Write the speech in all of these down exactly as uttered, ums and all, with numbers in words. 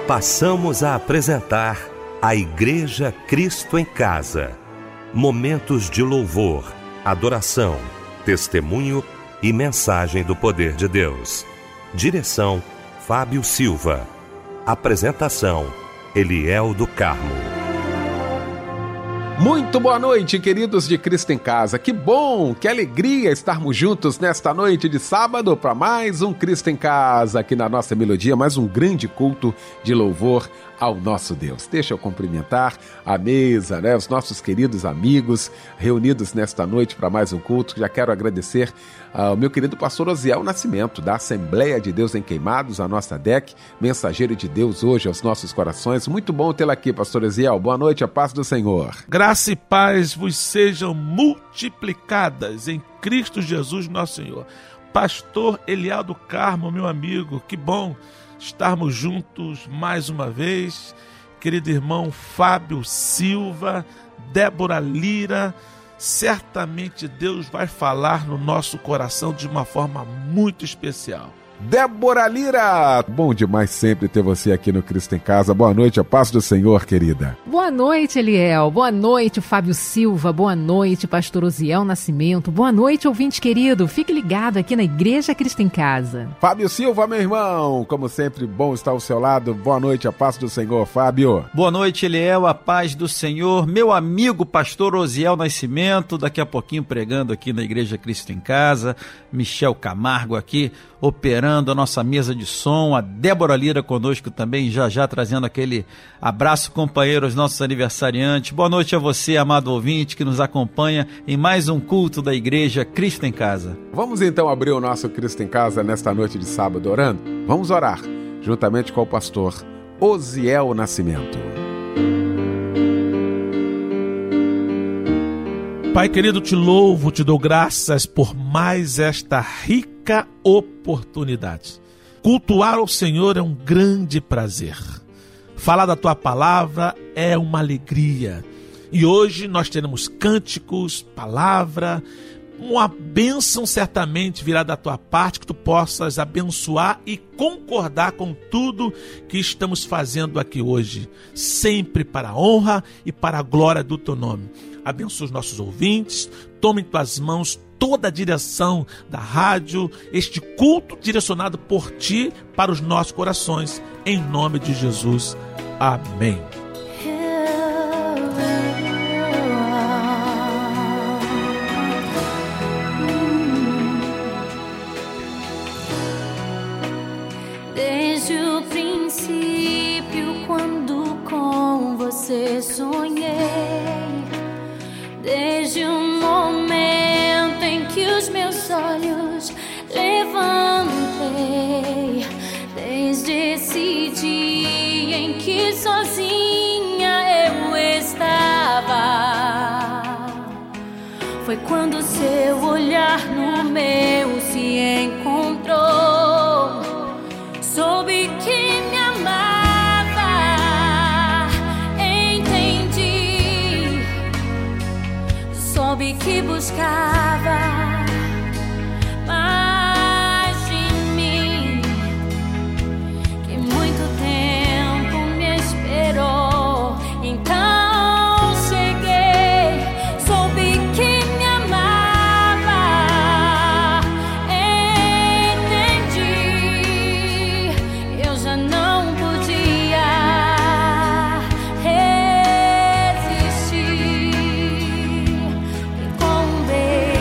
Passamos a apresentar a Igreja Cristo em Casa. Momentos de louvor, adoração, testemunho e mensagem do poder de Deus. Direção, Fábio Silva. Apresentação, Eliel do Carmo. Muito boa noite, queridos de Cristo em Casa. Que bom, que alegria estarmos juntos nesta noite de sábado para mais um Cristo em Casa aqui na nossa melodia, mais um grande culto de louvor ao nosso Deus. Deixa eu cumprimentar a mesa, né, os nossos queridos amigos reunidos nesta noite para mais um culto. Já quero agradecer ao meu querido pastor Osiel Nascimento, da Assembleia de Deus em Queimados, a nossa D E C, mensageiro de Deus hoje aos nossos corações. Muito bom tê-lo aqui, pastor Osiel. Boa noite, a paz do Senhor. Graça e paz vos sejam multiplicadas em Cristo Jesus, nosso Senhor. Pastor Eliel do Carmo, meu amigo, que bom estarmos juntos mais uma vez. Querido irmão Fábio Silva, Débora Lira, certamente Deus vai falar no nosso coração de uma forma muito especial. Débora Lira, bom demais sempre ter você aqui no Cristo em Casa. Boa noite, a paz do Senhor, querida. Boa noite, Eliel. Boa noite, Fábio Silva. Boa noite, pastor Osiel Nascimento. Boa noite, ouvinte querido. Fique ligado aqui na Igreja Cristo em Casa. Fábio Silva, meu irmão, como sempre, bom estar ao seu lado. Boa noite, a paz do Senhor, Fábio. Boa noite, Eliel, a paz do Senhor. Meu amigo, pastor Osiel Nascimento, daqui a pouquinho pregando aqui na Igreja Cristo em Casa. Michel Camargo aqui, operando a nossa mesa de som, a Débora Lira conosco também, já já trazendo aquele abraço companheiro aos nossos aniversariantes. Boa noite a você, amado ouvinte, que nos acompanha em mais um culto da Igreja Cristo em Casa. Vamos então abrir o nosso Cristo em Casa nesta noite de sábado orando? Vamos orar, juntamente com o pastor Osiel Nascimento. Pai querido, te louvo, te dou graças por mais esta rica oportunidade. Cultuar ao Senhor é um grande prazer. Falar da tua palavra é uma alegria. E hoje nós teremos cânticos, palavra, uma bênção certamente virá da tua parte, que tu possas abençoar e concordar com tudo que estamos fazendo aqui hoje, sempre para a honra e para a glória do teu nome. Abençoa os nossos ouvintes, tome em tuas mãos toda a direção da rádio, este culto direcionado por ti para os nossos corações, em nome de Jesus. Amém. Desde o princípio, quando com você sonhei, desde o momento em que os meus olhos levantei, desde esse dia em que sozinha eu estava, foi quando seu olhar no meu se encontrou. Soube que me amava, entendi. Soube que buscava mais de mim, que muito tempo me esperou. Então cheguei, soube que me amava, entendi. Eu já não podia resistir. E com um beijo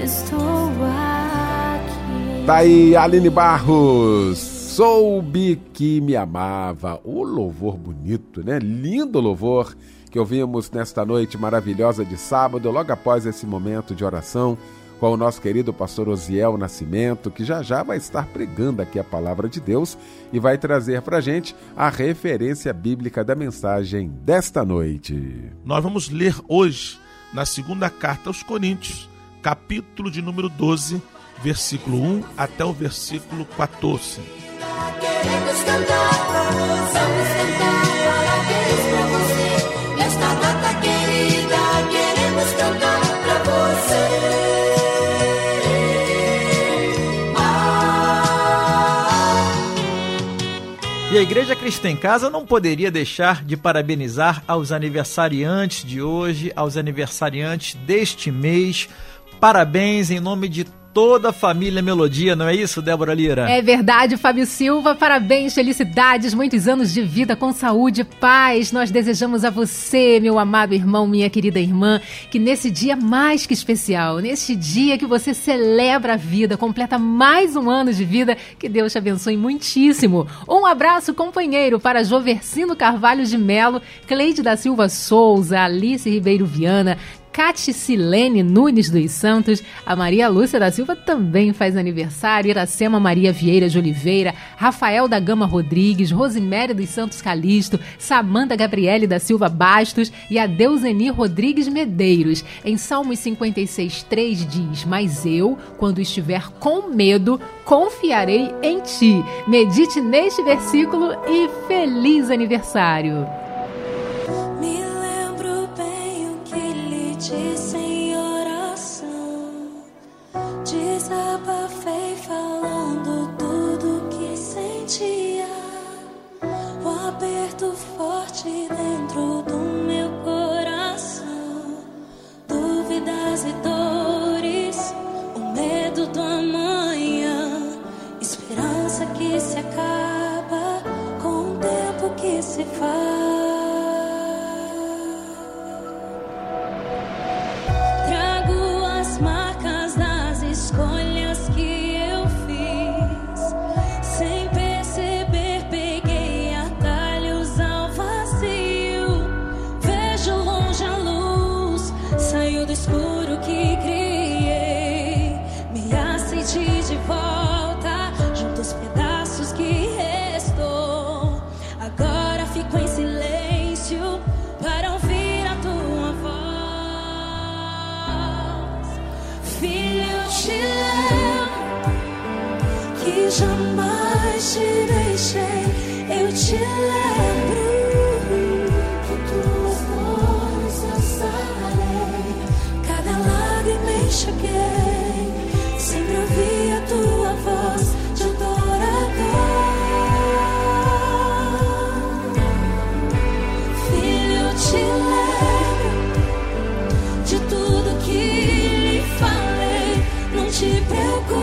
estou aqui. Tá aí, Aline Barros. Soube que me amava. O louvor bonito, né? Lindo louvor que ouvimos nesta noite maravilhosa de sábado, logo após esse momento de oração com o nosso querido pastor Osiel Nascimento, que já já vai estar pregando aqui a palavra de Deus e vai trazer pra gente a referência bíblica da mensagem desta noite. Nós vamos ler hoje na segunda carta aos Coríntios, capítulo de número doze, versículo um até o versículo quatorze. Queremos cantar, vamos cantar, parabéns pra você. Nesta data querida, queremos cantar pra você. E a Igreja Cristã em Casa não poderia deixar de parabenizar aos aniversariantes de hoje, aos aniversariantes deste mês. Parabéns em nome de toda a família Melodia, não é isso, Débora Lira? É verdade, Fábio Silva. Parabéns, felicidades, muitos anos de vida com saúde e paz. Nós desejamos a você, meu amado irmão, minha querida irmã, que nesse dia mais que especial, neste dia que você celebra a vida, completa mais um ano de vida, que Deus te abençoe muitíssimo. Um abraço, companheiro, para Joversino Carvalho de Melo, Cleide da Silva Souza, Alice Ribeiro Viana, Caticilene Nunes dos Santos, a Maria Lúcia da Silva também faz aniversário, Iracema Maria Vieira de Oliveira, Rafael da Gama Rodrigues, Rosiméria dos Santos Calixto, Samanta Gabriele da Silva Bastos e a Deuseni Rodrigues Medeiros. Em Salmos cinquenta e seis, três diz: mas eu, quando estiver com medo, confiarei em ti. Medite neste versículo e feliz aniversário! Disse em oração, desabafei falando tudo que sentia, o aperto forte dentro do meu coração, dúvidas e dores, o medo do amanhã, esperança que se acaba com o tempo que se faz. Escolhas que eu fiz, sem perceber, peguei atalhos ao vazio. Vejo longe a luz, saiu do escuro que criei. Me aceitei de volta, junto aos pedaços que restou. Agora fico em silêncio para ouvir a tua voz. Filho, te lembro que jamais te deixei. Eu te lembro que tuas dores eu sarei, cada lágrima enxuguei. Sempre ouvi a tua voz de adorador. Filho, eu te lembro de tudo que lhe falei. Não te preocupes,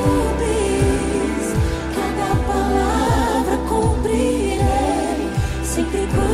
cada palavra cumprirei, sempre cumprirei.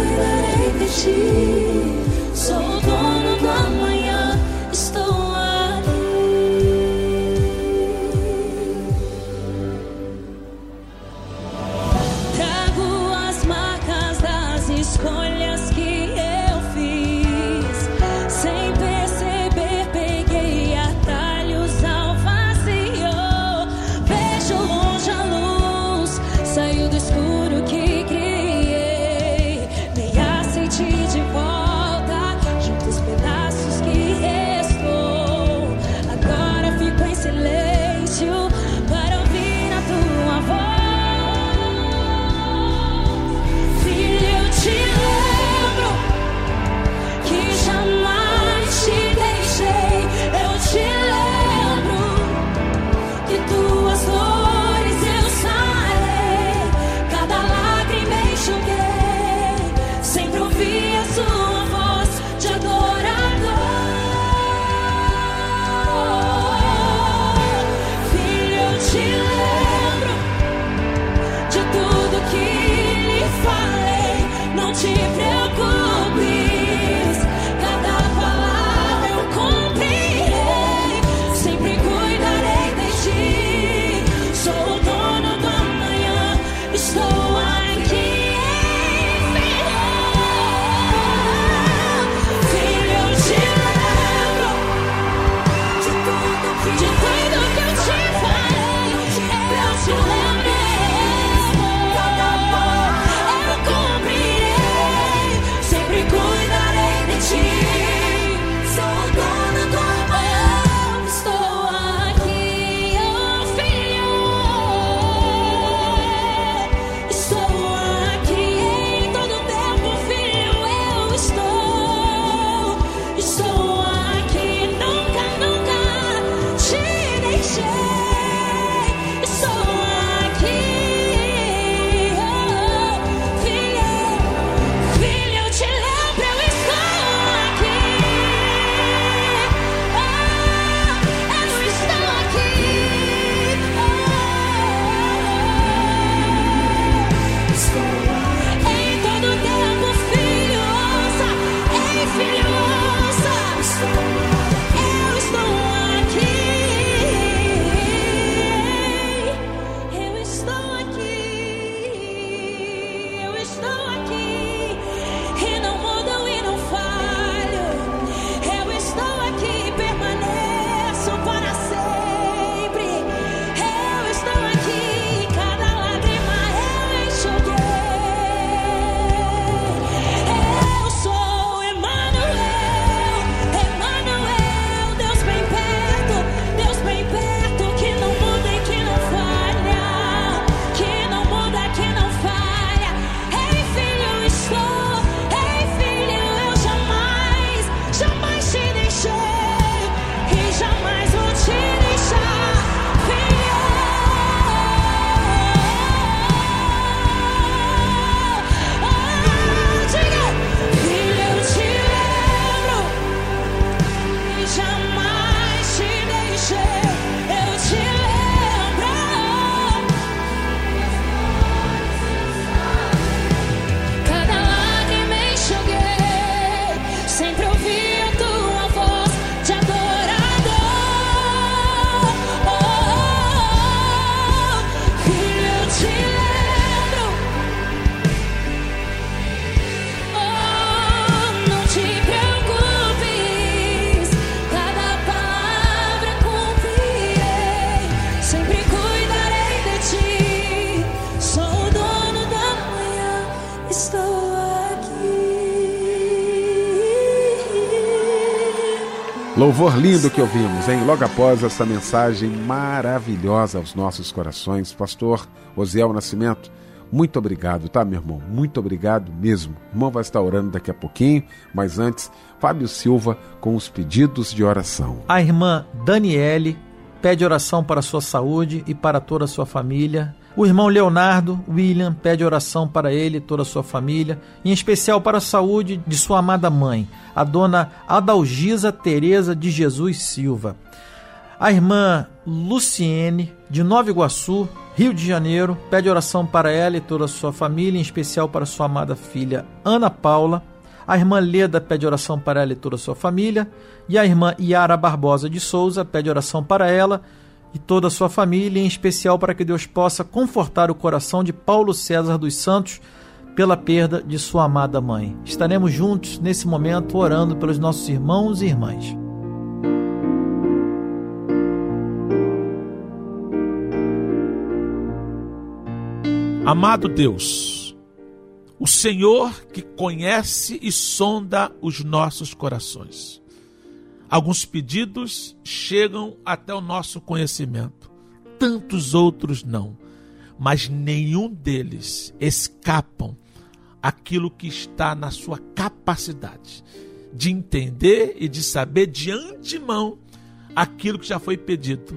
Louvor lindo que ouvimos, hein? Logo após essa mensagem maravilhosa aos nossos corações. Pastor Osiel Nascimento, muito obrigado, tá, meu irmão? Muito obrigado mesmo. O irmão vai estar orando daqui a pouquinho, mas antes, Fábio Silva com os pedidos de oração. A irmã Daniele pede oração para a sua saúde e para toda a sua família. O irmão Leonardo William pede oração para ele e toda a sua família, em especial para a saúde de sua amada mãe, a dona Adalgisa Tereza de Jesus Silva. A irmã Luciene, de Nova Iguaçu, Rio de Janeiro, pede oração para ela e toda a sua família, em especial para sua amada filha Ana Paula. A irmã Leda pede oração para ela e toda a sua família. E a irmã Yara Barbosa de Souza pede oração para ela e toda a sua família, em especial para que Deus possa confortar o coração de Paulo César dos Santos pela perda de sua amada mãe. Estaremos juntos nesse momento orando pelos nossos irmãos e irmãs. Amado Deus, o Senhor que conhece e sonda os nossos corações. Alguns pedidos chegam até o nosso conhecimento, tantos outros não, mas nenhum deles escapam aquilo que está na sua capacidade de entender e de saber de antemão aquilo que já foi pedido.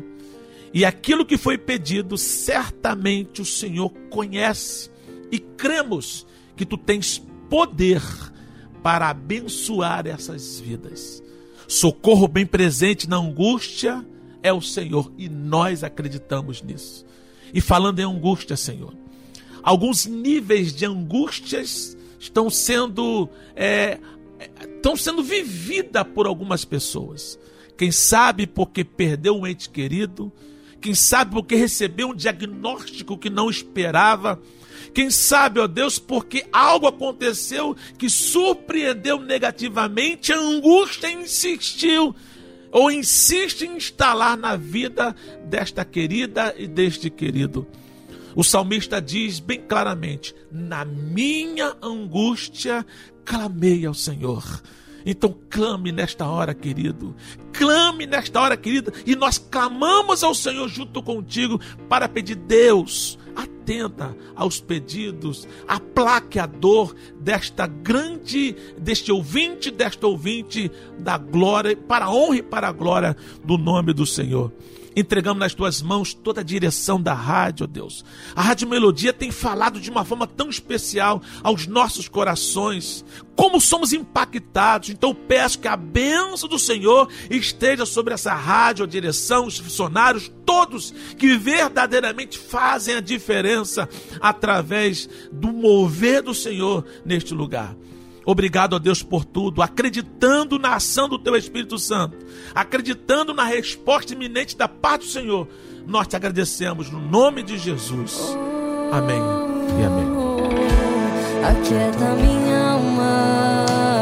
E aquilo que foi pedido, certamente o Senhor conhece, e cremos que tu tens poder para abençoar essas vidas. Socorro bem presente na angústia é o Senhor, e nós acreditamos nisso. E falando em angústia, Senhor, alguns níveis de angústias estão sendo, é, estão sendo vividas por algumas pessoas. Quem sabe porque perdeu um ente querido, quem sabe porque recebeu um diagnóstico que não esperava, quem sabe, ó Deus, porque algo aconteceu que surpreendeu negativamente, a angústia insistiu ou insiste em instalar na vida desta querida e deste querido. O salmista diz bem claramente: na minha angústia clamei ao Senhor. Então clame nesta hora, querido. Clame nesta hora, querida. E nós clamamos ao Senhor junto contigo para pedir: Deus, atenta aos pedidos, aplaque a dor desta grande, deste ouvinte, desta ouvinte da glória, para a honra e para a glória do nome do Senhor. Entregamos nas tuas mãos toda a direção da rádio, ó Deus. A Rádio Melodia tem falado de uma forma tão especial aos nossos corações. Como somos impactados. Então peço que a bênção do Senhor esteja sobre essa rádio, a direção, os funcionários, todos que verdadeiramente fazem a diferença através do mover do Senhor neste lugar. Obrigado a Deus por tudo, acreditando na ação do Teu Espírito Santo, acreditando na resposta iminente da parte do Senhor, nós te agradecemos no nome de Jesus. Amém e amém. Aquieta minha alma,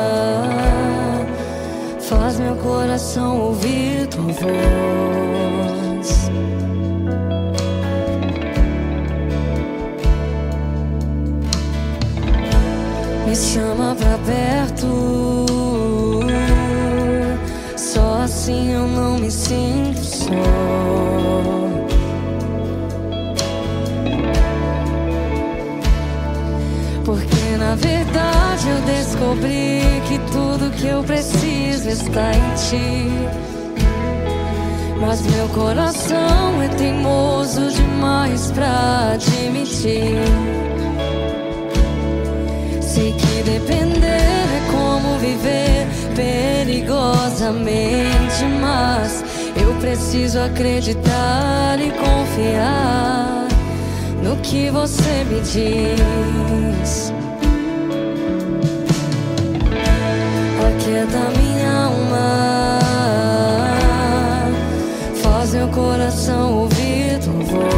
faz meu coração ouvir tua voz. Me chama pra perto, só assim eu não me sinto só. Porque na verdade eu descobri que tudo que eu preciso está em ti. Mas meu coração é teimoso demais pra admitir. Sei que depender é como viver perigosamente, mas eu preciso acreditar e confiar no que você me diz. Aquieta minha alma, faz meu coração ouvir tua voz.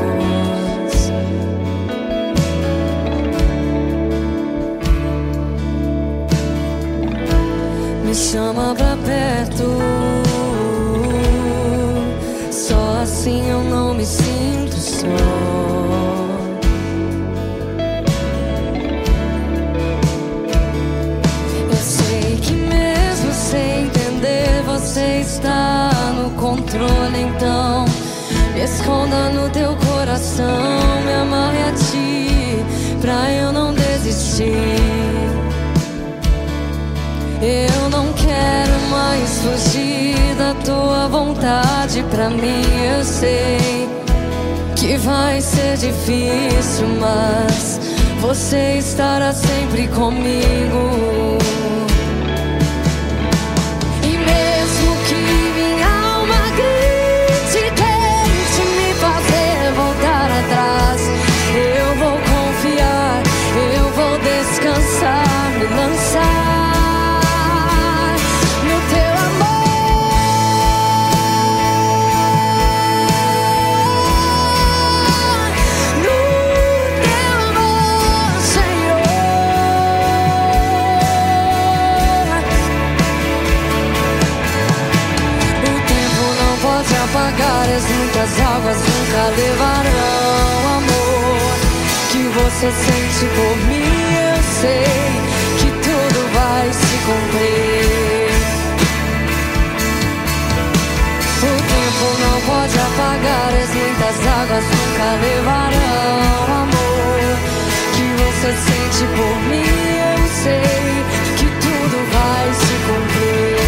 Me chama pra perto, só assim eu não me sinto só. Eu sei que mesmo sem entender você esconda no teu coração, me amarre a ti, pra eu não desistir. Eu não quero mais fugir da tua vontade. Pra mim eu sei que vai ser difícil, mas você estará sempre comigo. E mesmo que minha alma grite, tente me fazer voltar atrás, eu vou confiar, eu vou descansar, me lançar as muitas águas nunca levarão amor que você sente por mim. Eu sei que tudo vai se cumprir. O tempo não pode apagar as muitas águas nunca levarão amor que você sente por mim. Eu sei que tudo vai se cumprir.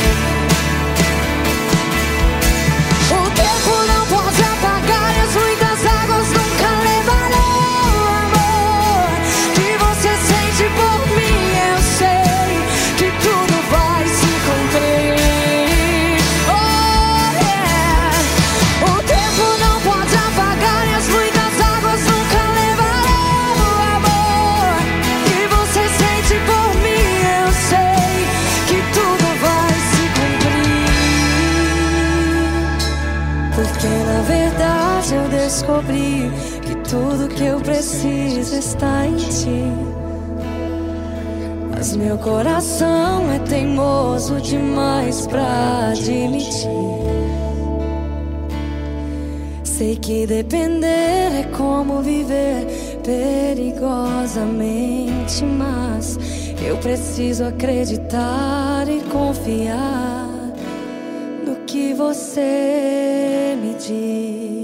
Descobri que tudo que eu preciso está em ti, mas meu coração é teimoso demais pra admitir. Sei que depender é como viver perigosamente, mas eu preciso acreditar e confiar no que você me diz.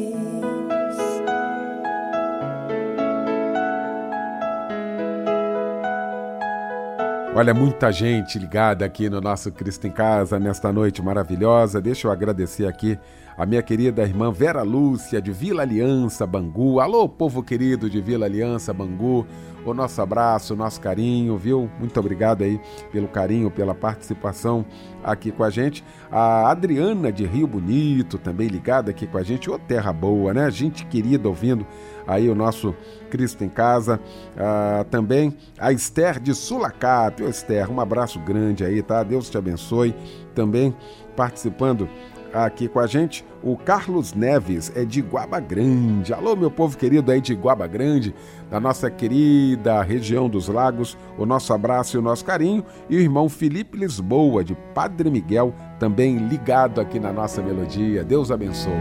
Olha, muita gente ligada aqui no nosso Cristo em Casa nesta noite maravilhosa. Deixa eu agradecer aqui a minha querida irmã Vera Lúcia, de Vila Aliança, Bangu. Alô, povo querido de Vila Aliança, Bangu. O nosso abraço, o nosso carinho, viu? Muito obrigado aí pelo carinho, pela participação aqui com a gente. A Adriana de Rio Bonito também ligada aqui com a gente. Ô, terra boa, né? Gente querida ouvindo aí o nosso Cristo em Casa. Ah, também a Esther de Sulacap. Ô, Esther, um abraço grande aí, tá? Deus te abençoe. Também participando aqui com a gente, o Carlos Neves, é de Guaba Grande. Alô, meu povo querido aí de Guaba Grande, da nossa querida região dos Lagos, o nosso abraço e o nosso carinho. E o irmão Felipe Lisboa, de Padre Miguel, também ligado aqui na nossa melodia. Deus abençoe.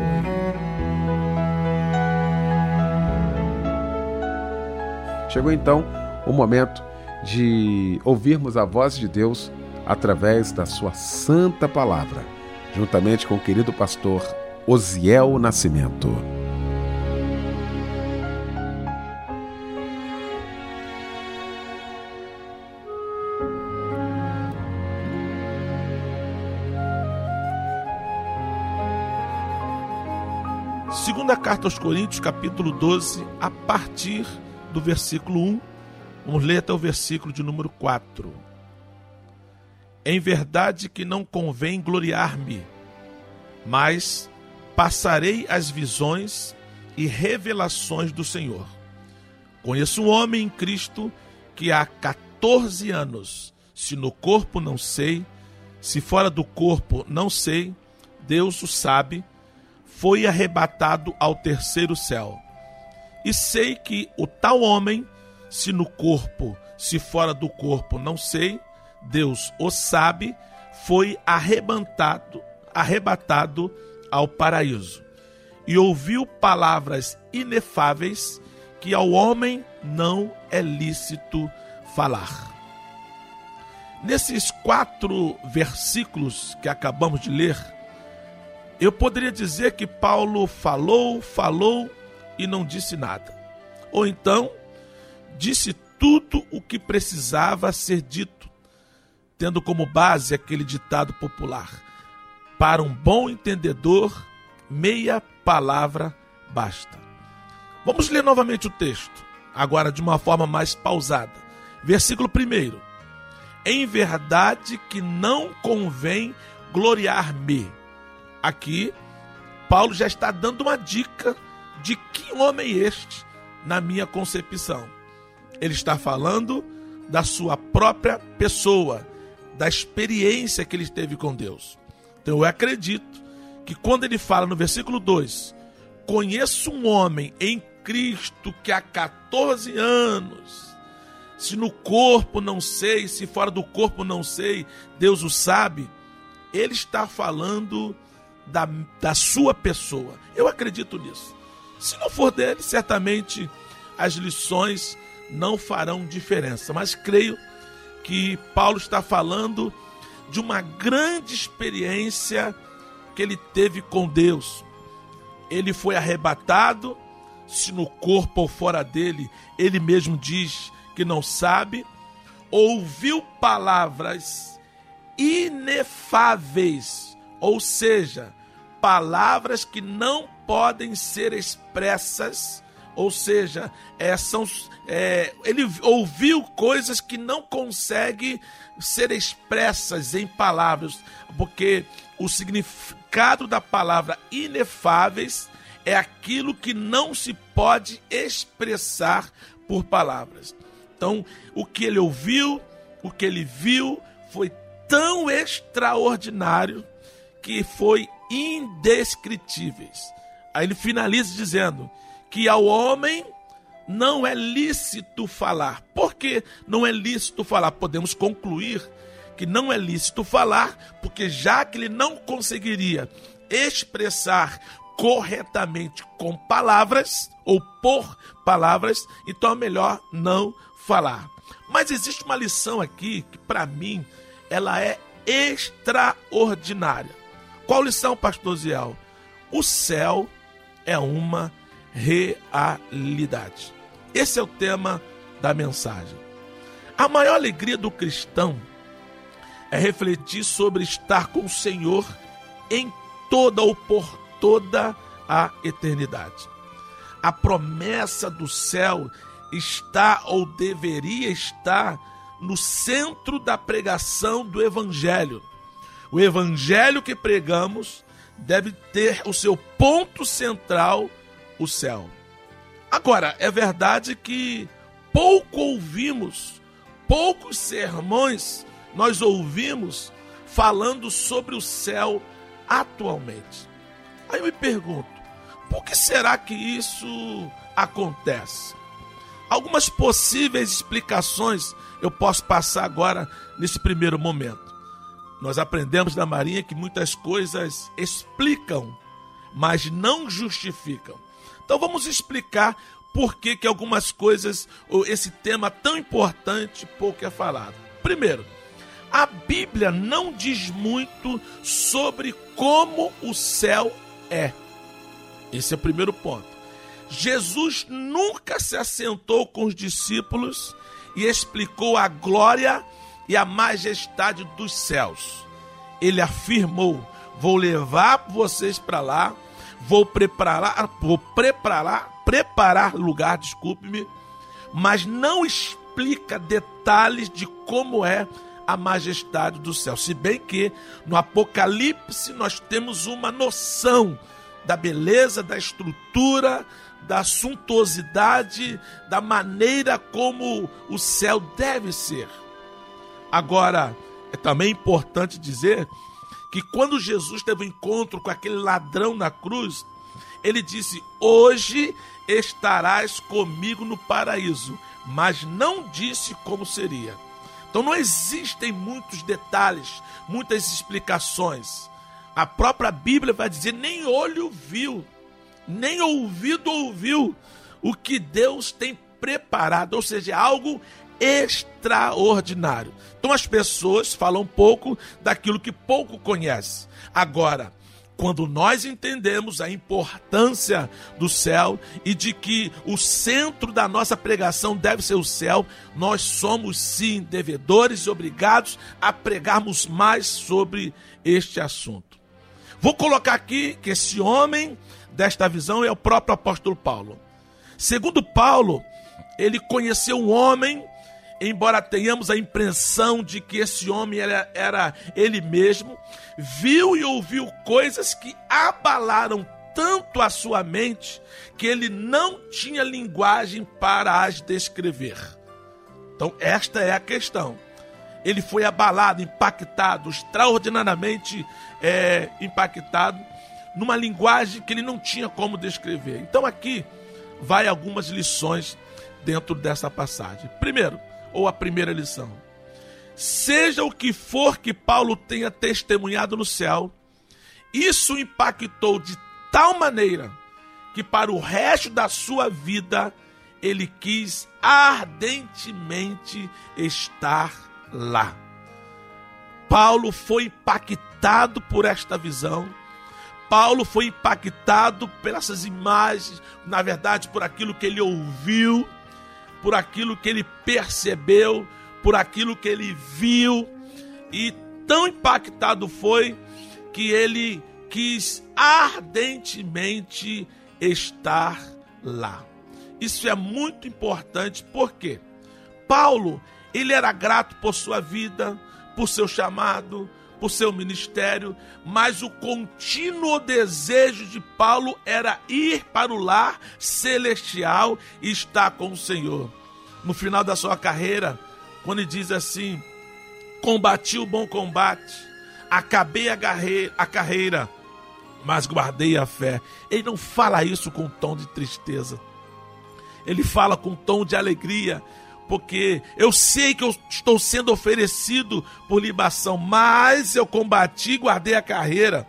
Chegou então o momento de ouvirmos a voz de Deus através da sua santa palavra, juntamente com o querido pastor Osiel Nascimento. Segunda carta aos Coríntios, capítulo doze, a partir do versículo um, vamos ler até o versículo de número quatro. Em verdade que não convém gloriar-me, mas passarei as visões e revelações do Senhor. Conheço um homem em Cristo que há quatorze anos, se no corpo não sei, se fora do corpo não sei, Deus o sabe, foi arrebatado ao terceiro céu. E sei que o tal homem, se no corpo, se fora do corpo não sei, Deus o sabe, foi arrebatado, arrebatado ao paraíso. E ouviu palavras inefáveis que ao homem não é lícito falar. Nesses quatro versículos que acabamos de ler, eu poderia dizer que Paulo falou, falou e não disse nada. Ou então, disse tudo o que precisava ser dito, tendo como base aquele ditado popular: para um bom entendedor, meia palavra basta. Vamos ler novamente o texto, agora de uma forma mais pausada. Versículo primeiro. Em verdade que não convém gloriar-me. Aqui, Paulo já está dando uma dica de que homem este, na minha concepção. Ele está falando da sua própria pessoa, da experiência que ele teve com Deus. Então eu acredito que quando ele fala no versículo dois, conheço um homem em Cristo que há quatorze anos, se no corpo não sei, se fora do corpo não sei, Deus o sabe, ele está falando da, da sua pessoa. Eu acredito nisso. Se não for dele, certamente as lições não farão diferença, mas creio que Paulo está falando de uma grande experiência que ele teve com Deus. Ele foi arrebatado, se no corpo ou fora dele, ele mesmo diz que não sabe, ouviu palavras inefáveis, ou seja, palavras que não podem ser expressas, ou seja, é, são, é, ele ouviu coisas que não conseguem ser expressas em palavras, porque o significado da palavra inefáveis é aquilo que não se pode expressar por palavras. Então, o que ele ouviu, o que ele viu, foi tão extraordinário que foi indescritíveis. Aí ele finaliza dizendo que ao homem não é lícito falar. Por que não é lícito falar? Podemos concluir que não é lícito falar, porque já que ele não conseguiria expressar corretamente com palavras, ou por palavras, então é melhor não falar. Mas existe uma lição aqui que para mim ela é extraordinária. Qual lição, pastor Ziel? O céu é uma realidade. Esse é o tema da mensagem. A maior alegria do cristão é refletir sobre estar com o Senhor em toda ou por toda a eternidade. A promessa do céu está ou deveria estar no centro da pregação do Evangelho. O Evangelho que pregamos deve ter o seu ponto central, o céu. Agora, é verdade que pouco ouvimos, poucos sermões nós ouvimos falando sobre o céu atualmente. Aí eu me pergunto, por que será que isso acontece? Algumas possíveis explicações eu posso passar agora nesse primeiro momento. Nós aprendemos da Marinha que muitas coisas explicam, mas não justificam. Então vamos explicar por que que algumas coisas, esse tema tão importante, pouco é falado. Primeiro, a Bíblia não diz muito sobre como o céu é. Esse é o primeiro ponto. Jesus nunca se assentou com os discípulos e explicou a glória e a majestade dos céus. Ele afirmou: vou levar vocês para lá, vou preparar, vou preparar, preparar lugar, desculpe-me, mas não explica detalhes de como é a majestade do céu. Se bem que no Apocalipse nós temos uma noção da beleza, da estrutura, da suntuosidade, da maneira como o céu deve ser. Agora, é também importante dizer que quando Jesus teve um encontro com aquele ladrão na cruz, ele disse: hoje estarás comigo no paraíso, mas não disse como seria. Então não existem muitos detalhes, muitas explicações. A própria Bíblia vai dizer: nem olho viu, nem ouvido ouviu o que Deus tem preparado, ou seja, algo extraordinário. Então as pessoas falam pouco daquilo que pouco conhecem. Agora, Quando nós entendemos a importância do céu e de que o centro da nossa pregação deve ser o céu, nós somos sim devedores e obrigados a pregarmos mais sobre este assunto. Vou colocar aqui que esse homem desta visão é o próprio apóstolo Paulo. Segundo Paulo, ele conheceu um homem, embora tenhamos a impressão de que esse homem era, era ele mesmo, viu e ouviu coisas que abalaram tanto a sua mente que ele não tinha linguagem para as descrever. Então esta é a questão. Ele foi abalado, impactado, extraordinariamente é, impactado, numa linguagem que ele não tinha como descrever. Então aqui vai algumas lições dentro dessa passagem. Primeiro, ou a primeira lição: seja o que for que Paulo tenha testemunhado no céu, isso o impactou de tal maneira que para o resto da sua vida ele quis ardentemente estar lá. Paulo foi impactado por esta visão. Paulo foi impactado pelas imagens, na verdade por aquilo que ele ouviu, por aquilo que ele percebeu, por aquilo que ele viu, e tão impactado foi que ele quis ardentemente estar lá. Isso é muito importante, porque Paulo, ele era grato por sua vida, por seu chamado, por seu ministério, mas o contínuo desejo de Paulo era ir para o lar celestial e estar com o Senhor. No final da sua carreira, quando ele diz assim: combati o bom combate, acabei a carreira, a carreira, mas guardei a fé. Ele não fala isso com um tom de tristeza, ele fala com um tom de alegria, porque eu sei que eu estou sendo oferecido por libação, mas eu combati e guardei a carreira.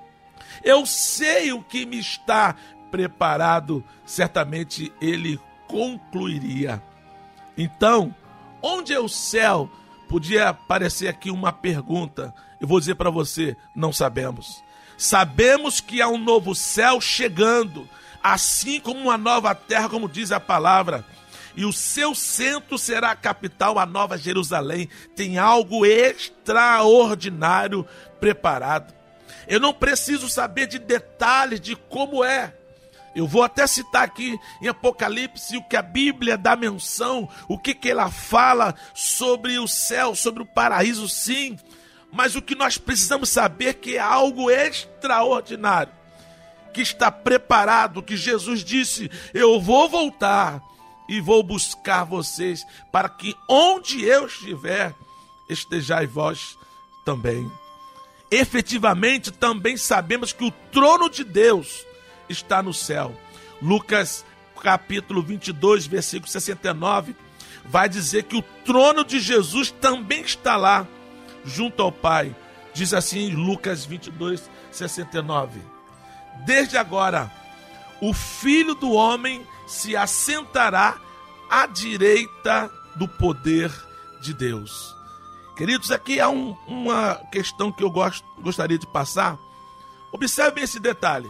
Eu sei o que me está preparado, certamente ele concluiria. Então, onde é o céu? Podia aparecer aqui uma pergunta. Eu vou dizer para você: não sabemos. Sabemos que há um novo céu chegando, assim como uma nova terra, como diz a palavra. E o seu centro será a capital, a Nova Jerusalém. Tem algo extraordinário preparado. Eu não preciso saber de detalhes de como é. Eu vou até citar aqui em Apocalipse o que a Bíblia dá menção, o que, que ela fala sobre o céu, sobre o paraíso, sim. Mas o que nós precisamos saber é que é algo extraordinário, que está preparado, que Jesus disse: eu vou voltar e vou buscar vocês, para que onde eu estiver, estejais vós também. Efetivamente, também sabemos que o trono de Deus está no céu. Lucas capítulo vinte e dois, versículo sessenta e nove, vai dizer que o trono de Jesus também está lá, junto ao Pai. Diz assim em Lucas vinte e dois, sessenta e nove: desde agora, o Filho do Homem se assentará à direita do poder de Deus. Queridos, aqui há um, uma questão que eu gosto, gostaria de passar. Observe esse detalhe: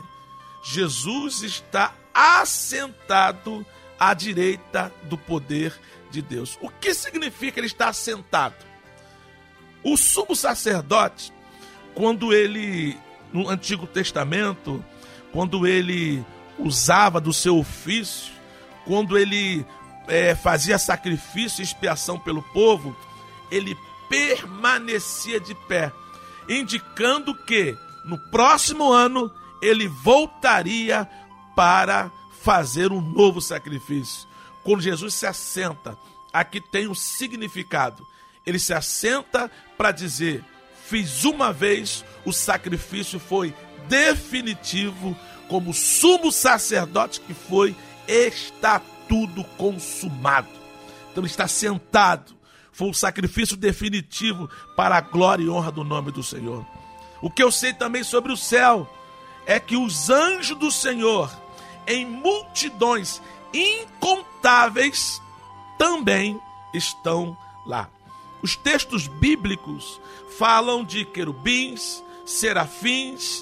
Jesus está assentado à direita do poder de Deus. O que significa ele estar assentado? O sumo sacerdote, quando ele, no Antigo Testamento, quando ele usava do seu ofício, quando ele é, fazia sacrifício e expiação pelo povo, ele permanecia de pé, indicando que no próximo ano ele voltaria para fazer um novo sacrifício. Quando Jesus se assenta, aqui tem um significado. Ele se assenta para dizer: fiz uma vez, o sacrifício foi definitivo, como sumo sacerdote que foi, está tudo consumado. Então ele está sentado, foi um sacrifício definitivo para a glória e honra do nome do Senhor. O que eu sei também sobre o céu é que os anjos do Senhor, em multidões incontáveis, também estão lá. Os textos bíblicos falam de querubins, serafins,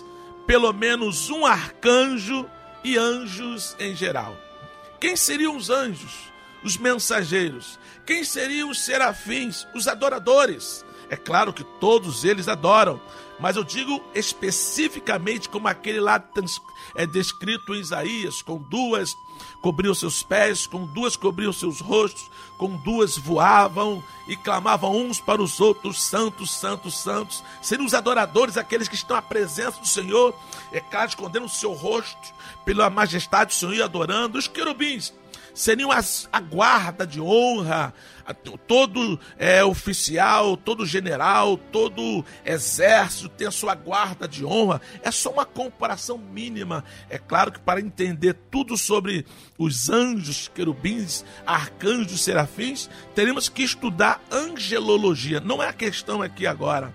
pelo menos um arcanjo e anjos em geral. Quem seriam os anjos? Os mensageiros. Quem seriam os serafins? Os adoradores. É claro que todos eles adoram, mas eu digo especificamente como aquele lá é descrito em Isaías, com duas cobriam seus pés, com duas cobriam seus rostos, com duas voavam e clamavam uns para os outros, santos, santos, santos. Seriam os adoradores, aqueles que estão à presença do Senhor, é claro, escondendo o seu rosto pela majestade do Senhor e adorando. Os querubins seriam as, a guarda de honra, a, todo é, oficial, todo general, todo exército tem a sua guarda de honra. É só uma comparação mínima. É claro que para entender tudo sobre os anjos, querubins, arcanjos, serafins, teremos que estudar angelologia. Não é a questão aqui agora.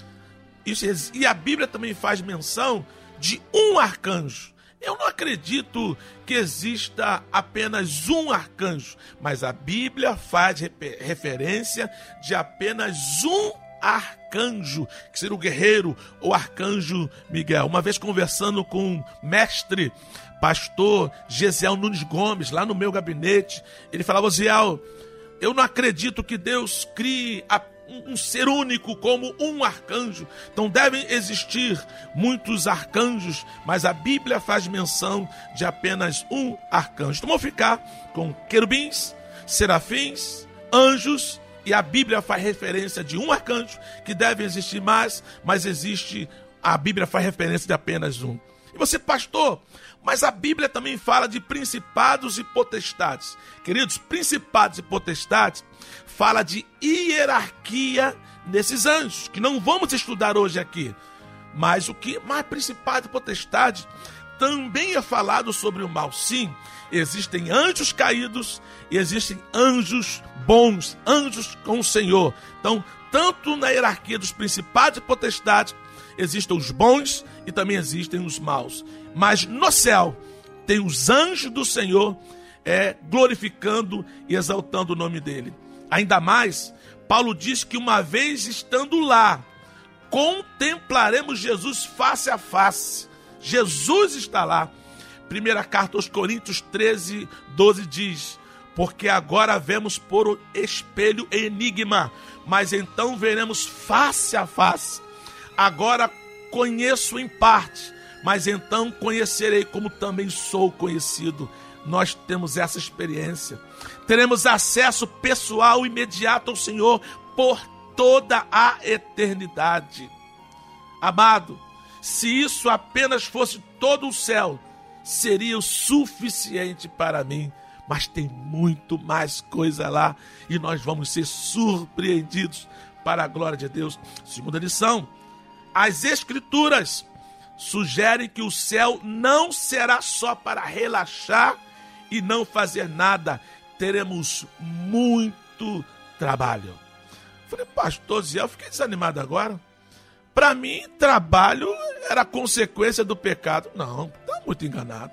Isso, e a Bíblia também faz menção de um arcanjo. Eu não acredito que exista apenas um arcanjo, mas a Bíblia faz referência de apenas um arcanjo, que seria o guerreiro ou arcanjo Miguel. Uma vez conversando com o mestre, pastor Gesiel Nunes Gomes, lá no meu gabinete, ele falava: Gesiel, eu não acredito que Deus crie a um ser único como um arcanjo. Então devem existir muitos arcanjos, mas a Bíblia faz menção de apenas um arcanjo. Então vamos ficar com querubins, serafins, anjos, e a Bíblia faz referência de um arcanjo, que deve existir mais, mas existe, a Bíblia faz referência de apenas um. E você, pastor, mas a Bíblia também fala de principados e potestades. Queridos, principados e potestades fala de hierarquia nesses anjos, que não vamos estudar hoje aqui. Mas o que mais principado e potestade também é falado sobre o mal. Sim, existem anjos caídos e existem anjos bons, anjos com o Senhor. Então, tanto na hierarquia dos principados e potestades, existem os bons e também existem os maus. Mas no céu tem os anjos do Senhor é, glorificando e exaltando o nome dele. Ainda mais, Paulo diz que uma vez estando lá, contemplaremos Jesus face a face. Jesus está lá. Primeira carta aos Coríntios treze, doze diz: porque agora vemos por espelho enigma, mas então veremos face a face. Agora conheço em parte, mas então conhecerei como também sou conhecido. Nós temos essa experiência. Teremos acesso pessoal imediato ao Senhor por toda a eternidade. Amado, se isso apenas fosse todo o céu, seria o suficiente para mim. Mas tem muito mais coisa lá e nós vamos ser surpreendidos para a glória de Deus. Segunda lição: as Escrituras sugerem que o céu não será só para relaxar e não fazer nada. Teremos muito trabalho. Falei, pastor Zé, eu fiquei desanimado agora. Para mim, trabalho era consequência do pecado. Não, está muito enganado.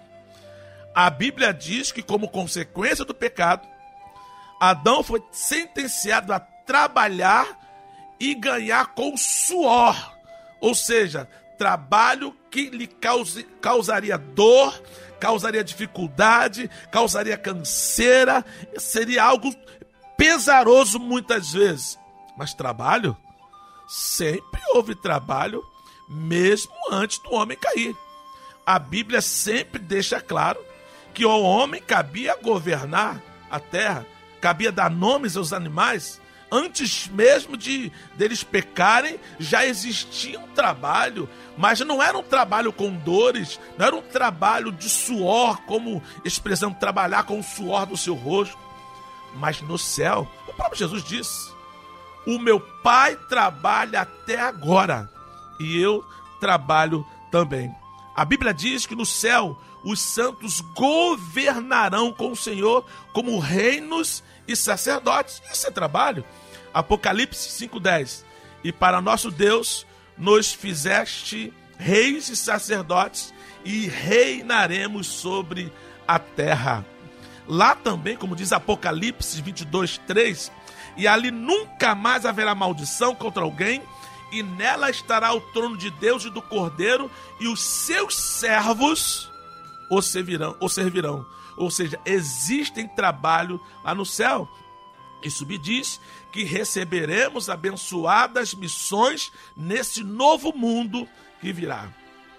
A Bíblia diz que, como consequência do pecado, Adão foi sentenciado a trabalhar e ganhar com suor. Ou seja, trabalho que lhe cause, causaria dor, causaria dificuldade, causaria canseira, seria algo pesaroso muitas vezes. Mas trabalho, sempre houve trabalho, mesmo antes do homem cair. A Bíblia sempre deixa claro que ao homem cabia governar a terra, cabia dar nomes aos animais. Antes mesmo de deles pecarem, já existia um trabalho, mas não era um trabalho com dores, não era um trabalho de suor, como expressão trabalhar com o suor do seu rosto. Mas no céu, o próprio Jesus disse: o meu Pai trabalha até agora e eu trabalho também. A Bíblia diz que no céu os santos governarão com o Senhor como reinos e sacerdotes. Isso é trabalho. Apocalipse cinco, dez. E para nosso Deus nos fizeste reis e sacerdotes e reinaremos sobre a terra. Lá também, como diz Apocalipse vinte e dois, três, e ali nunca mais haverá maldição contra alguém, e nela estará o trono de Deus e do Cordeiro, e os seus servos o servirão. O servirão. Ou seja, existem trabalho lá no céu. Isso me diz que receberemos abençoadas missões nesse novo mundo que virá.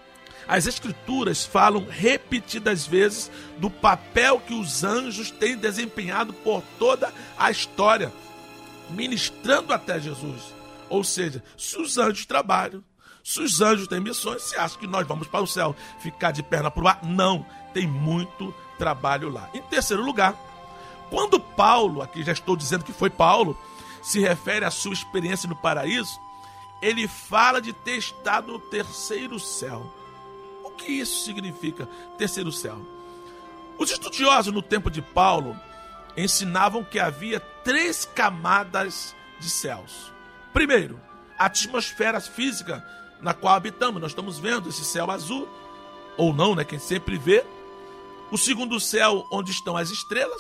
As Escrituras falam repetidas vezes do papel que os anjos têm desempenhado por toda a história, ministrando até Jesus. Ou seja, se os anjos trabalham, se os anjos têm missões, você acha que nós vamos para o céu ficar de perna para o ar? Não, tem muito trabalho lá. Em terceiro lugar, quando Paulo, aqui já estou dizendo que foi Paulo, se refere à sua experiência no paraíso, ele fala de ter estado no terceiro céu. O que isso significa, terceiro céu? Os estudiosos no tempo de Paulo ensinavam que havia três camadas de céus. Primeiro, a atmosfera física na qual habitamos. Nós estamos vendo esse céu azul, ou não, né? Quem sempre vê. O segundo céu, onde estão as estrelas.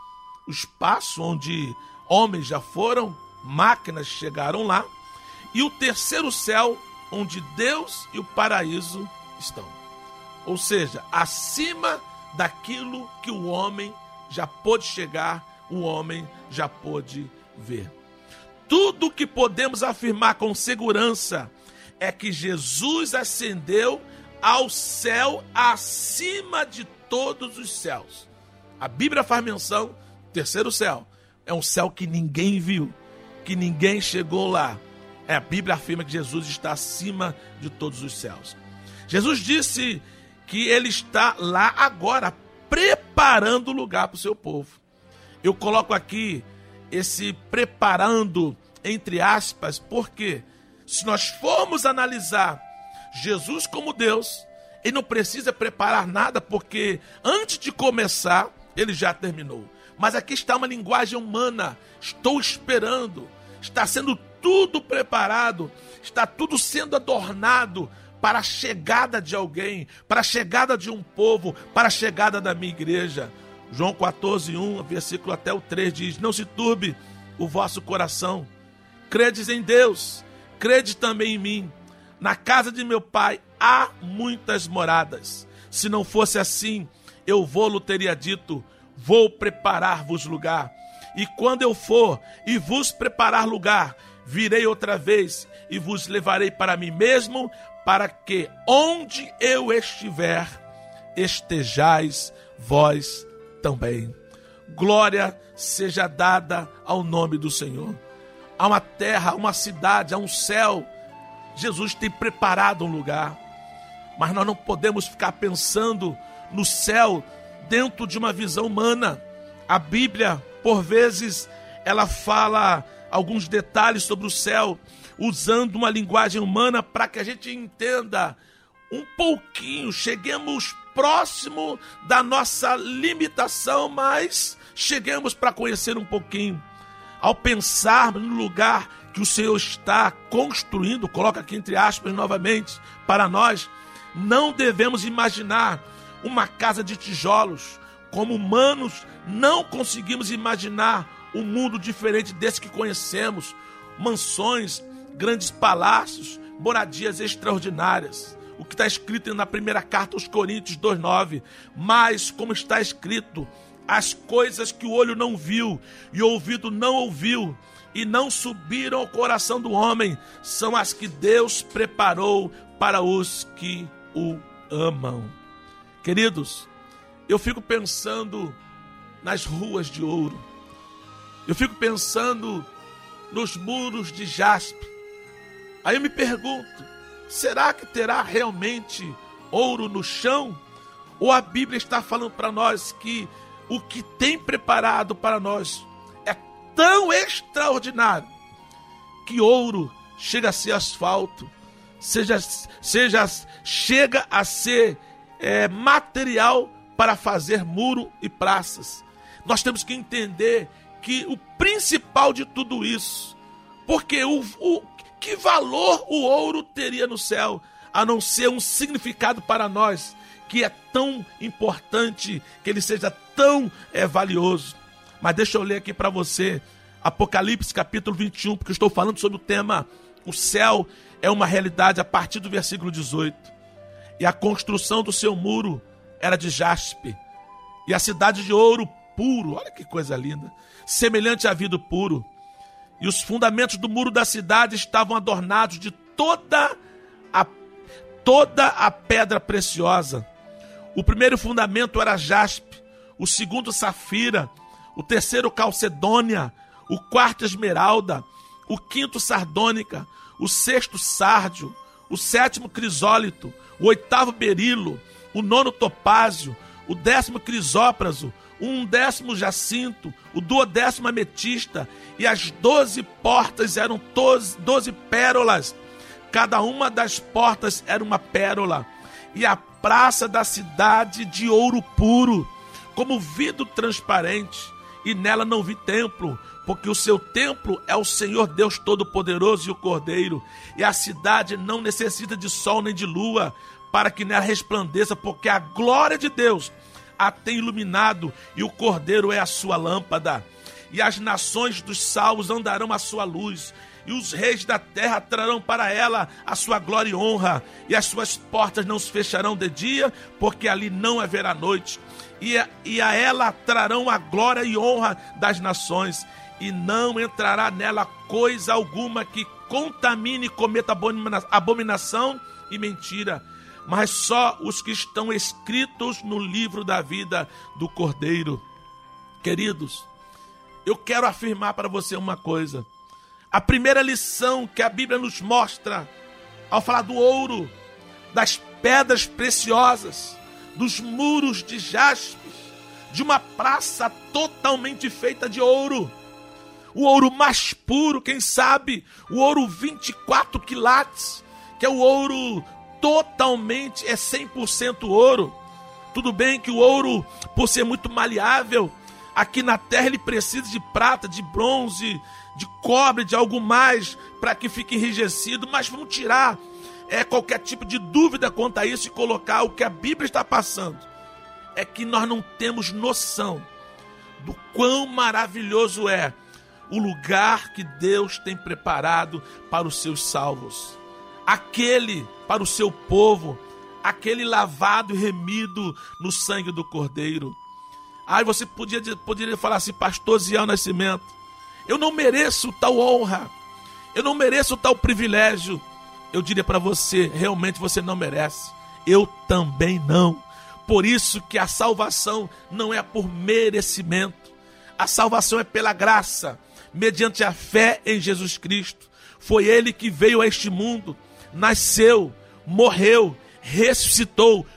O espaço onde homens já foram, máquinas chegaram lá. E o terceiro céu, onde Deus e o paraíso estão. Ou seja, acima daquilo que o homem já pôde chegar, o homem já pôde ver. Tudo que podemos afirmar com segurança é que Jesus ascendeu ao céu acima de todos os céus. A Bíblia faz menção, terceiro céu, é um céu que ninguém viu, que ninguém chegou lá. É, a Bíblia afirma que Jesus está acima de todos os céus. Jesus disse que ele está lá agora, preparando o lugar para o seu povo. Eu coloco aqui esse preparando entre aspas, porque se nós formos analisar Jesus como Deus, ele não precisa preparar nada, porque antes de começar, ele já terminou. Mas aqui está uma linguagem humana, estou esperando, está sendo tudo preparado, está tudo sendo adornado para a chegada de alguém, para a chegada de um povo, para a chegada da minha igreja. João quatorze, um, versículo até o três diz: não se turbe o vosso coração, credes em Deus, crede também em mim. Na casa de meu pai há muitas moradas. Se não fosse assim, eu vou-lo teria dito, vou preparar-vos lugar. E quando eu for e vos preparar lugar, virei outra vez e vos levarei para mim mesmo, para que onde eu estiver, estejais vós também. Glória seja dada ao nome do Senhor. Há uma terra, há uma cidade, há um céu. Jesus tem preparado um lugar. Mas nós não podemos ficar pensando no céu dentro de uma visão humana. A Bíblia, por vezes, ela fala alguns detalhes sobre o céu, usando uma linguagem humana para que a gente entenda um pouquinho, cheguemos próximo da nossa limitação, mas cheguemos para conhecer um pouquinho. Ao pensarmos no lugar que o Senhor está construindo, coloca aqui entre aspas novamente, para nós, não devemos imaginar uma casa de tijolos. Como humanos, não conseguimos imaginar um mundo diferente desse que conhecemos. Mansões, grandes palácios, moradias extraordinárias. O que está escrito na primeira carta aos Coríntios dois, nove. Mas, como está escrito, as coisas que o olho não viu e o ouvido não ouviu e não subiram ao coração do homem, são as que Deus preparou para os que o amam. Queridos, eu fico pensando nas ruas de ouro. Eu fico pensando nos muros de jaspe. Aí eu me pergunto, será que terá realmente ouro no chão? Ou a Bíblia está falando para nós que o que tem preparado para nós é tão extraordinário que ouro chega a ser asfalto, seja, seja, chega a ser é, material para fazer muro e praças. Nós temos que entender que o principal de tudo isso, porque o, o que valor o ouro teria no céu, a não ser um significado para nós, que é tão importante, que ele seja tão é, valioso. Mas deixa eu ler aqui para você, Apocalipse capítulo vinte e um, porque eu estou falando sobre o tema O céu é uma realidade a partir do versículo dezoito. E a construção do seu muro era de jaspe. E a cidade de ouro puro, olha que coisa linda, semelhante a vidro puro. E os fundamentos do muro da cidade estavam adornados de toda a, toda a pedra preciosa. O primeiro fundamento era jaspe, o segundo safira, o terceiro calcedônia, o quarto esmeralda, o quinto sardônica, o sexto sárdio, o sétimo crisólito, o oitavo berilo, o nono topázio, o décimo crisópraso, o undécimo jacinto, o duodécimo ametista, e as doze portas eram doze, doze pérolas. Cada uma das portas era uma pérola. E a praça da cidade de ouro puro, como vidro transparente, e nela não vi templo, porque o seu templo é o Senhor Deus Todo-Poderoso e o Cordeiro. E a cidade não necessita de sol nem de lua, para que nela resplandeça, porque a glória de Deus a tem iluminado, e o Cordeiro é a sua lâmpada. E as nações dos salvos andarão à sua luz, e os reis da terra trarão para ela a sua glória e honra, e as suas portas não se fecharão de dia, porque ali não haverá noite. E a, e a ela trarão a glória e honra das nações, e não entrará nela coisa alguma que contamine e cometa abomina- abominação e mentira, mas só os que estão escritos no livro da vida do Cordeiro. Queridos, eu quero afirmar para você uma coisa. A primeira lição que a Bíblia nos mostra, ao falar do ouro, das pedras preciosas, dos muros de jaspe, de uma praça totalmente feita de ouro, o ouro mais puro, quem sabe, o ouro vinte e quatro quilates, que é o ouro totalmente, é cem por cento ouro. Tudo bem que o ouro, por ser muito maleável, aqui na terra ele precisa de prata, de bronze, de cobre, de algo mais, para que fique enrijecido, mas vamos tirar é, qualquer tipo de dúvida quanto a isso e colocar o que a Bíblia está passando. É que nós não temos noção do quão maravilhoso é o lugar que Deus tem preparado para os seus salvos. Aquele para o seu povo, aquele lavado e remido no sangue do Cordeiro. Aí você podia, poderia falar assim, pastor Ziel Nascimento, eu não mereço tal honra, eu não mereço tal privilégio. Eu diria para você, realmente você não merece. Eu também não. Por isso que a salvação não é por merecimento. A salvação é pela graça, mediante a fé em Jesus Cristo. Foi Ele que veio a este mundo, nasceu, morreu, ressuscitou,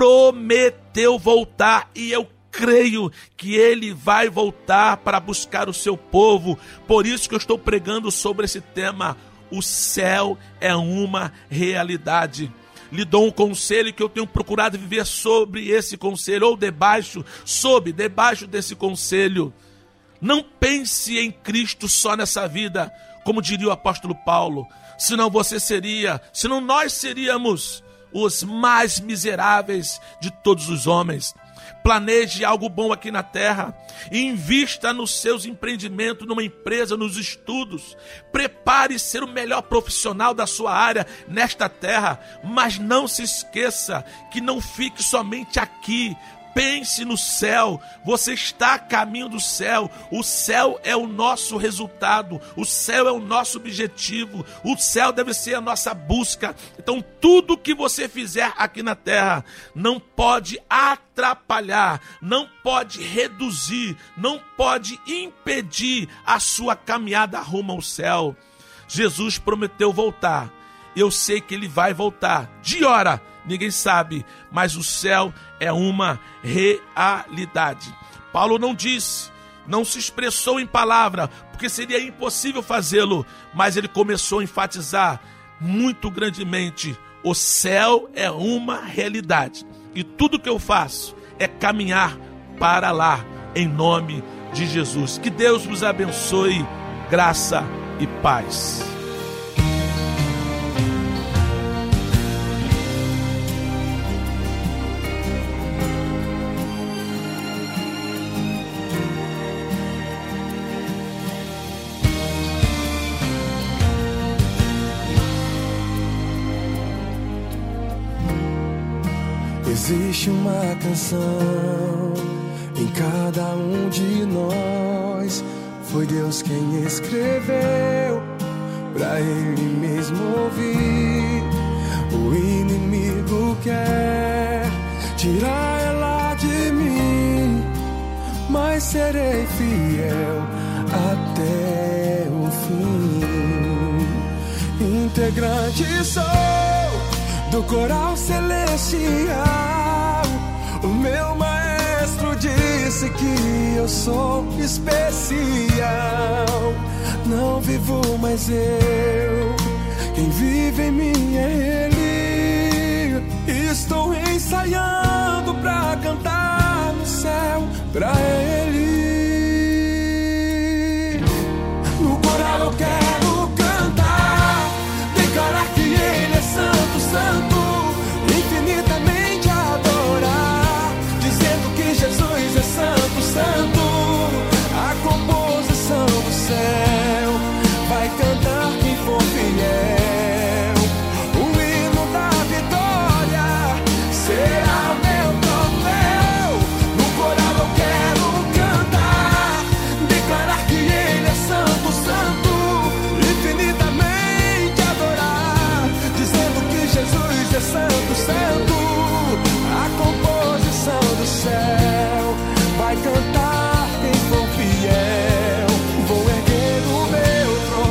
prometeu voltar, e eu creio que Ele vai voltar para buscar o seu povo. Por isso que eu estou pregando sobre esse tema. O céu é uma realidade. Lhe dou um conselho que eu tenho procurado viver sobre esse conselho, ou debaixo, sob, debaixo desse conselho. Não pense em Cristo só nessa vida, como diria o apóstolo Paulo, senão você seria, senão nós seríamos os mais miseráveis de todos os homens. Planeje algo bom aqui na terra, invista nos seus empreendimentos, numa empresa, nos estudos, prepare ser o melhor profissional da sua área nesta terra, mas não se esqueça que não fique somente aqui. Pense no céu, você está a caminho do céu, o céu é o nosso resultado, o céu é o nosso objetivo, o céu deve ser a nossa busca. Então tudo que você fizer aqui na terra não pode atrapalhar, não pode reduzir, não pode impedir a sua caminhada rumo ao céu. Jesus prometeu voltar, eu sei que Ele vai voltar, de hora ninguém sabe, mas o céu é uma realidade. Paulo não disse, não se expressou em palavra, porque seria impossível fazê-lo, mas ele começou a enfatizar muito grandemente: o céu é uma realidade, e tudo que eu faço é caminhar para lá, em nome de Jesus. Que Deus vos abençoe, graça e paz. Existe uma canção em cada um de nós. Foi Deus quem escreveu pra Ele mesmo ouvir. O inimigo quer tirar ela de mim, mas serei fiel até o fim. Integrante sou do coral celestial. O meu maestro disse que eu sou especial. Não vivo mais eu, quem vive em mim é Ele. Estou ensaiando pra cantar no céu pra Ele. No coral eu quero cantar, declarar que Ele é santo, santo, infinitamente adorar, dizendo que Jesus é santo, santo. A composição do céu vai cantar quem for fiel. O hino da vitória será meu troféu. No coral eu quero cantar, declarar que Ele é santo, santo, infinitamente adorar, dizendo que Jesus é santo, santo. A composição do céu vai cantar quem for fiel. Vou erguer o meu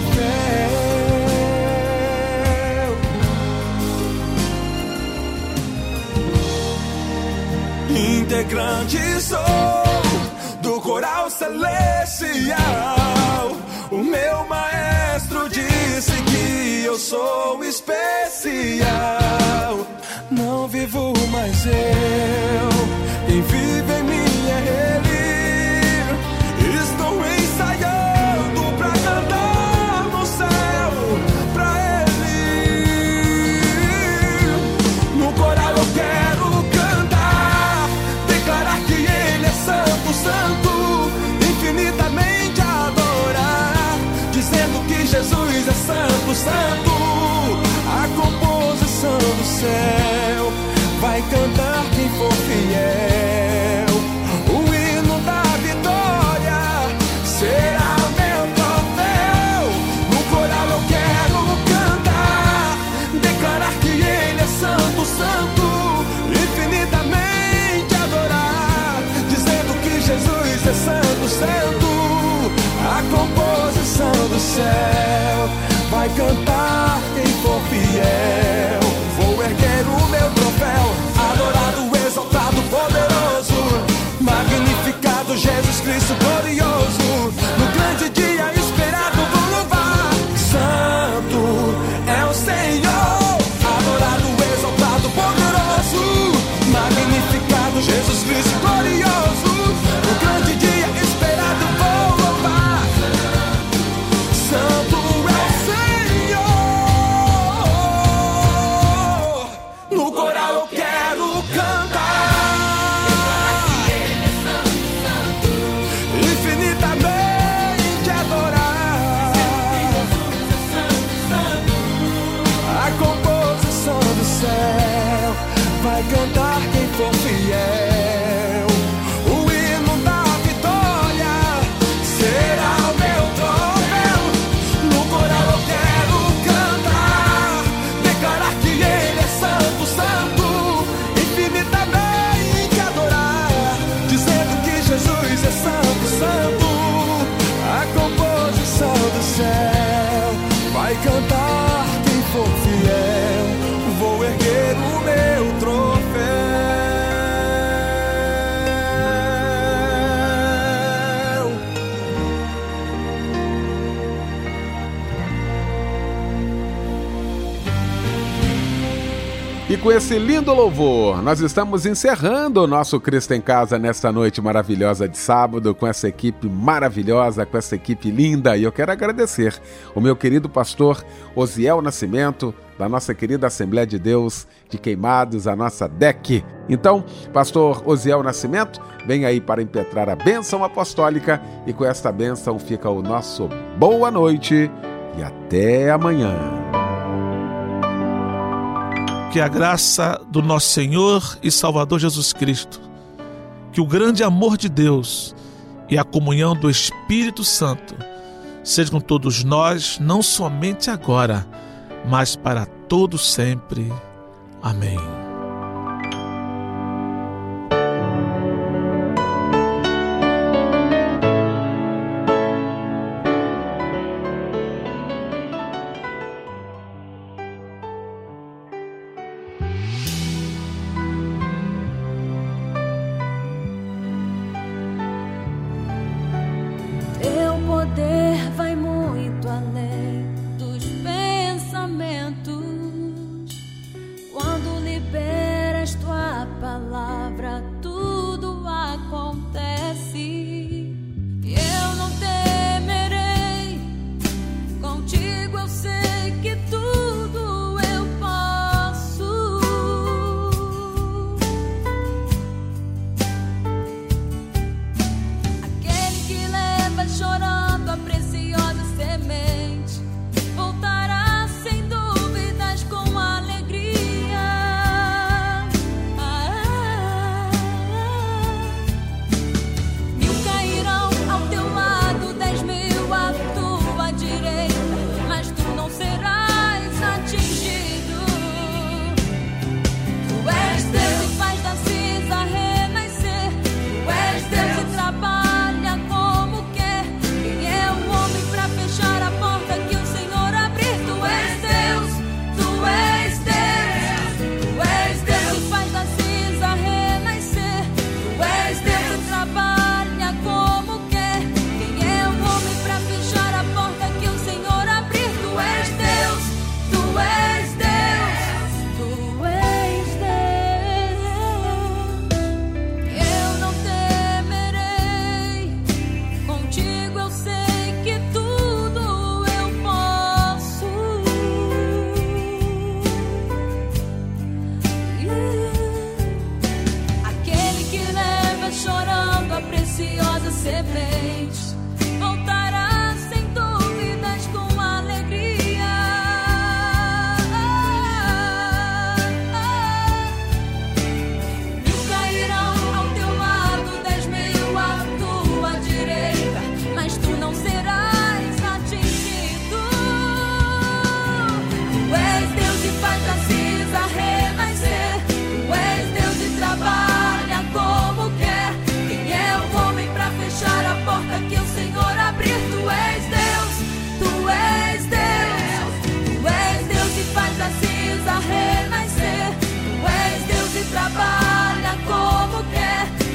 troféu. Integrante sou do coral celestial. O meu maestro disse que eu sou especial. Não vivo mais eu, quem vive em mim é Ele. Estou ensaiando pra cantar no céu pra Ele. No coral eu quero cantar, declarar que Ele é santo, santo, infinitamente adorar, dizendo que Jesus é santo, santo. A composição do céu vai cantar quem for fiel. O hino da vitória será meu troféu. No coral eu quero cantar, declarar que Ele é santo, santo, infinitamente adorar, dizendo que Jesus é santo, santo. A composição do céu vai cantar quem for fiel. Vou erguer o meu troféu, adorado, exaltado, poderoso, magnificado, Jesus Cristo glorioso. No grande dia esperado vou louvar. Santo é o Senhor, adorado, exaltado, poderoso, magnificado, Jesus Cristo glorioso. No grande dia esperado vou louvar. Santo é o Senhor. No coral eu quero cantar, infinitamente adorar, a composição do céu vai cantar quem for fiel. O hino da vitória será o meu troféu. No coral eu quero cantar, declarar que Ele é santo, santo, infinitamente adorar, dizendo que Jesus é santo, santo. A composição do céu vai cantar quem for fiel. Vou erguer o meu troféu. E com esse lindo louvor, nós estamos encerrando o nosso Cristo em Casa nesta noite maravilhosa de sábado, com essa equipe maravilhosa, com essa equipe linda. E eu quero agradecer o meu querido pastor Osiel Nascimento, da nossa querida Assembleia de Deus de Queimados, a nossa D E C. Então, pastor Osiel Nascimento, vem aí para impetrar a bênção apostólica, e com esta bênção fica o nosso boa noite e até amanhã. que a graça do nosso Senhor e Salvador Jesus Cristo, que o grande amor de Deus e a comunhão do Espírito Santo seja com todos nós, não somente agora, mas para todos sempre. Amém.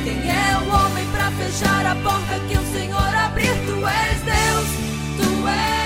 Fechar a porta que o Senhor abrir, tu és Deus, tu és